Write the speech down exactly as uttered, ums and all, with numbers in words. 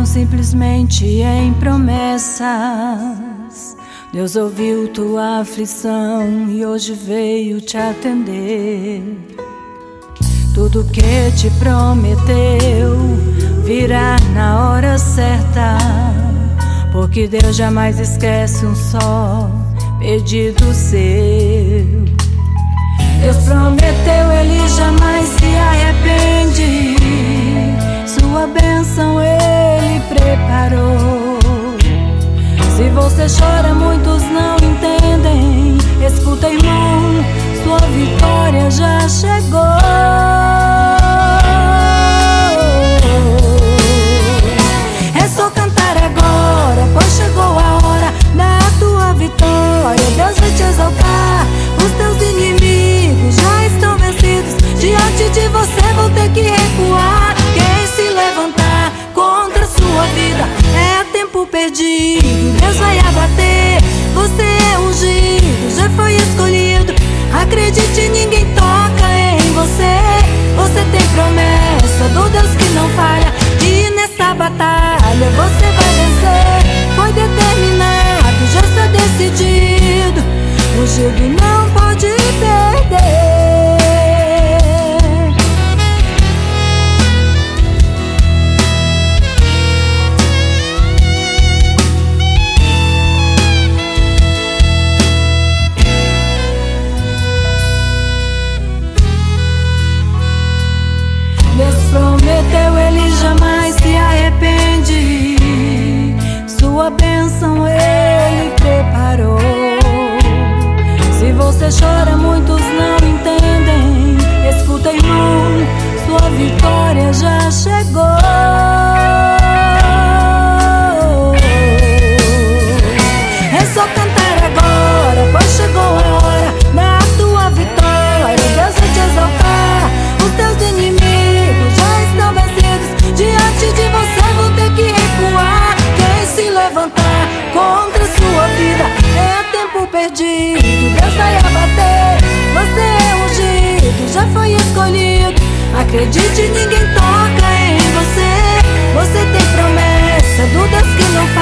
simplesmente em promessas. Deus ouviu tua aflição e hoje veio te atender. Tudo que te prometeu virá na hora certa, porque Deus jamais esquece um só pedido seu. Deus prometeu, Ele jamais se arrepende. Sua bênção Ele preparou. Se você chora, muitos não entendem. Escuta, irmão, sua vitória já chegou. É só cantar agora, pois chegou a hora da tua vitória. Deus vai te exaltar. Os teus inimigos já estão vencidos. Diante de você vão ter que recuar. Quem se levantar contra a sua vida é tempo perdido. Deus vai abater. Você é ungido, já foi escolhido. Acredite, ninguém toca em você. Você tem promessa do Deus que não falha. E nessa batalha você vai vencer. Foi determinado, já está decidido. Ungido não pode perder. Deus prometeu, Ele jamais se arrepende. Sua bênção Ele preparou. Se você chora, muitos não entendem. Escuta, irmão, sua vitória já chegou. É só cantar agora, pois chegou a hora da tua vitória. Deus vai te exaltar. Os teus inimigos já estão vencidos. Diante de você vão ter que recuar. Quem se levantar contra a sua vida é tempo perdido. Deus vai abater. Você é ungido, já foi escolhido. Acredite, ninguém toca em você. Você tem promessa do Deus que não faz.